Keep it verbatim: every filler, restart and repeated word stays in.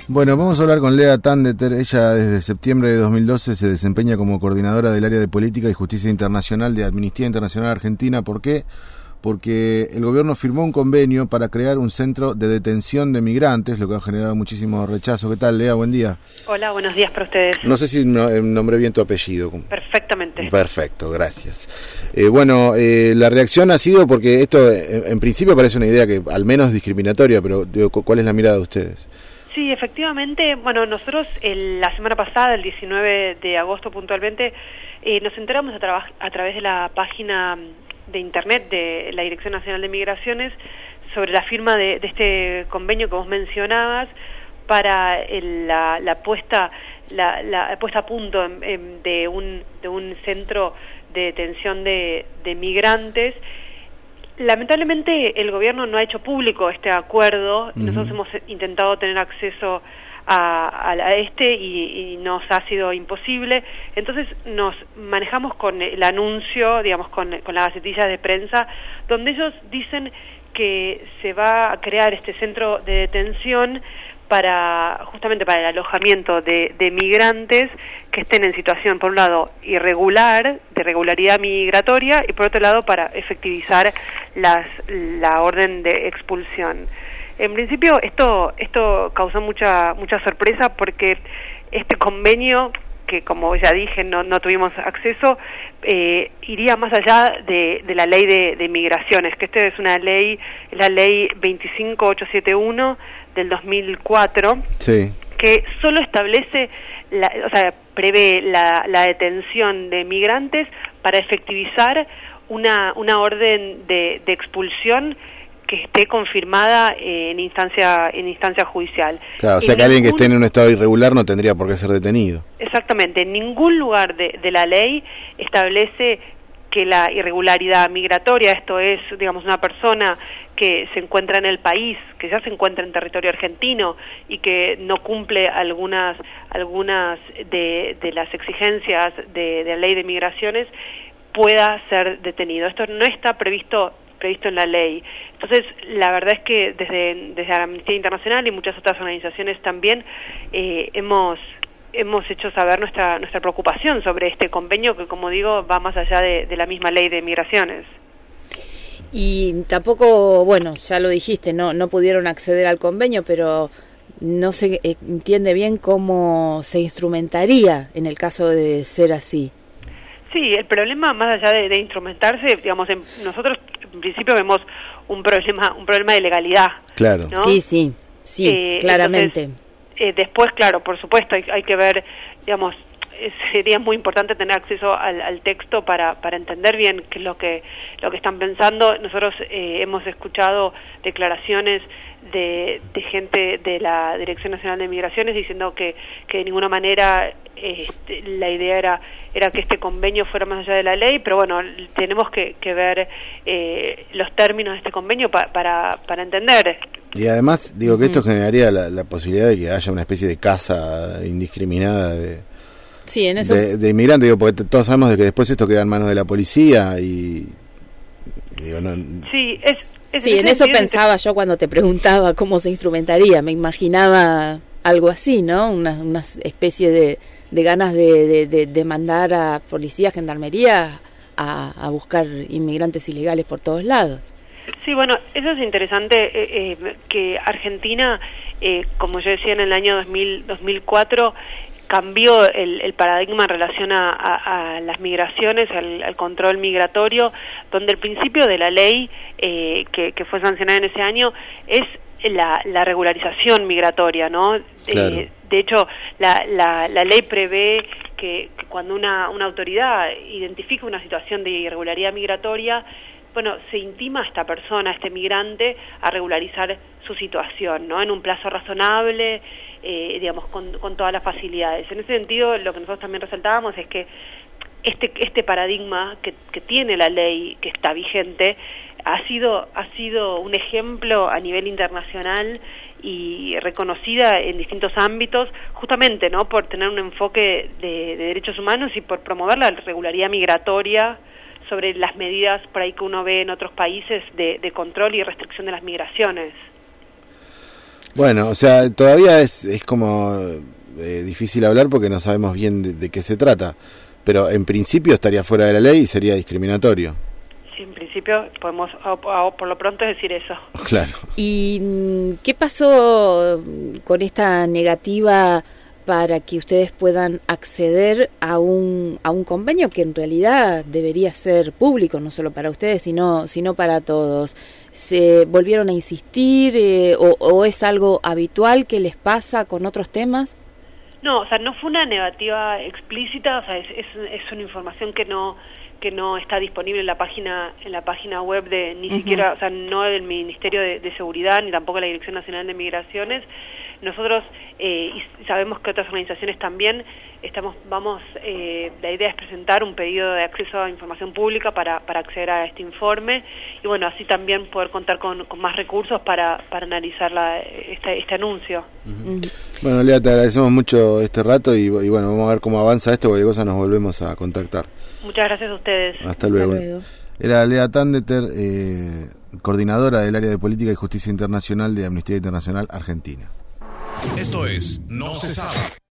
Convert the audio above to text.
Bueno, vamos a hablar con Lea Tandeter. Ella desde septiembre de dos mil doce se desempeña como coordinadora del área de Política y Justicia Internacional de Amnistía Internacional Argentina. ¿Por qué? Porque el gobierno firmó un convenio para crear un centro de detención de migrantes, lo que ha generado muchísimo rechazo. ¿Qué tal, Lea? Buen día. Hola, buenos días para ustedes. No sé si no, nombré bien tu apellido. Perfectamente. Perfecto, gracias. Eh, bueno, eh, la reacción ha sido porque esto en, en principio parece una idea que al menos es discriminatoria, pero digo, ¿cuál es la mirada de ustedes? Sí, efectivamente, bueno, nosotros el, la semana pasada, el diecinueve de agosto puntualmente, eh, nos enteramos a, traba- a través de la página de internet de la Dirección Nacional de Migraciones sobre la firma de, de este convenio que vos mencionabas para el, la, la puesta la, la puesta a punto en, en, de un de un centro de detención de, de migrantes. Lamentablemente el gobierno no ha hecho público este acuerdo. Uh-huh. Nosotros hemos intentado tener acceso a, a, a este y, y nos ha sido imposible. Entonces nos manejamos con el anuncio, digamos, con, con la gacetilla de prensa, donde ellos dicen que se va a crear este centro de detención para justamente para el alojamiento de, de migrantes que estén en situación, por un lado, irregular, de regularidad migratoria, y por otro lado, para efectivizar las, la orden de expulsión. En principio, esto esto causó mucha mucha sorpresa porque este convenio, que como ya dije, no, no tuvimos acceso, eh, iría más allá de, de la ley de, de migraciones, que esta es una ley, la ley veinticinco mil ochocientos setenta y uno del dos mil cuatro, sí, que solo establece, la, o sea, prevé la, la detención de migrantes para efectivizar una, una orden de, de expulsión que esté confirmada eh, en instancia en instancia judicial. Claro, o sea en que alguien ningún, que esté en un estado irregular no tendría por qué ser detenido. Exactamente, en ningún lugar de, de la ley establece que la irregularidad migratoria, esto es, digamos, una persona que se encuentra en el país, que ya se encuentra en territorio argentino y que no cumple algunas algunas de, de las exigencias de, de la ley de migraciones, pueda ser detenido. Esto no está previsto previsto en la ley. Entonces, la verdad es que desde, desde la Amnistía Internacional y muchas otras organizaciones también eh, hemos hemos hecho saber nuestra nuestra preocupación sobre este convenio que, como digo, va más allá de, de la misma ley de migraciones. Y tampoco, bueno, ya lo dijiste, no no pudieron acceder al convenio, pero no se entiende bien cómo se instrumentaría en el caso de ser así. Sí, el problema, más allá de, de instrumentarse, digamos, en, nosotros en principio vemos un problema un problema de legalidad. Claro. ¿no? Sí, sí, sí, eh, claramente. Entonces, eh, después, claro, por supuesto, hay, hay que ver, digamos, eh, sería muy importante tener acceso al, al texto para, para entender bien qué es lo que lo que están pensando. Nosotros eh, hemos escuchado declaraciones de, de gente de la Dirección Nacional de Migraciones diciendo que, que de ninguna manera este, la idea era era que este convenio fuera más allá de la ley, pero bueno, tenemos que, que ver eh, los términos de este convenio pa, para, para entender. Y además, digo que esto generaría la, la posibilidad de que haya una especie de caza indiscriminada de, sí, en eso... de, de inmigrantes, digo, porque todos sabemos de que después esto queda en manos de la policía y... Digo, no... Sí, es... es sí, en eso pensaba yo cuando te preguntaba cómo se instrumentaría, me imaginaba algo así, ¿no? Una, una especie de, de ganas de, de, de, de mandar a policía, gendarmería a, a buscar inmigrantes ilegales por todos lados. Sí, bueno, eso es interesante, eh, eh, que Argentina, eh, como yo decía, en el año dos mil, dos mil cuatro cambió el, el paradigma en relación a, a, a las migraciones, al, al control migratorio, donde el principio de la ley eh, que, que fue sancionada en ese año es la, la regularización migratoria, ¿no? Claro. Eh, de hecho, la, la, la ley prevé que, que cuando una, una autoridad identifica una situación de irregularidad migratoria, bueno, se intima a esta persona, a este migrante, a regularizar su situación, ¿no? En un plazo razonable, eh, digamos, con, con todas las facilidades. En ese sentido, lo que nosotros también resaltábamos es que este este paradigma que, que tiene la ley, que está vigente, ha sido ha sido un ejemplo a nivel internacional y reconocida en distintos ámbitos, justamente, ¿no? Por tener un enfoque de, de derechos humanos y por promover la regularidad migratoria sobre las medidas por ahí que uno ve en otros países de, de control y restricción de las migraciones. Bueno, o sea, todavía es, es como eh, difícil hablar porque no sabemos bien de, de qué se trata, pero en principio estaría fuera de la ley y sería discriminatorio. Sí, en principio podemos, a, a, por lo pronto, decir eso. Claro. ¿Y qué pasó con esta negativa para que ustedes puedan acceder a un a un convenio que en realidad debería ser público, no solo para ustedes, sino sino para todos? ¿Se volvieron a insistir eh, o, o es algo habitual que les pasa con otros temas? No, o sea, no fue una negativa explícita, o sea, es, es, es una información que no que no está disponible en la página en la página web de ni uh-huh. siquiera, o sea, no del Ministerio de, de Seguridad ni tampoco de la Dirección Nacional de Migraciones. Nosotros eh, y sabemos que otras organizaciones también estamos vamos eh, la idea es presentar un pedido de acceso a información pública para para acceder a este informe y bueno, así también poder contar con, con más recursos para para analizar la, este este anuncio. Uh-huh. Uh-huh. Bueno, Lea, te agradecemos mucho este rato y, y bueno, vamos a ver cómo avanza esto, cualquier cosa nos volvemos a contactar. Muchas gracias a ustedes. Hasta luego. Hasta luego. Era Lea Tandeter, eh, coordinadora del área de Política y Justicia Internacional de Amnistía Internacional Argentina. Esto es No se sabe.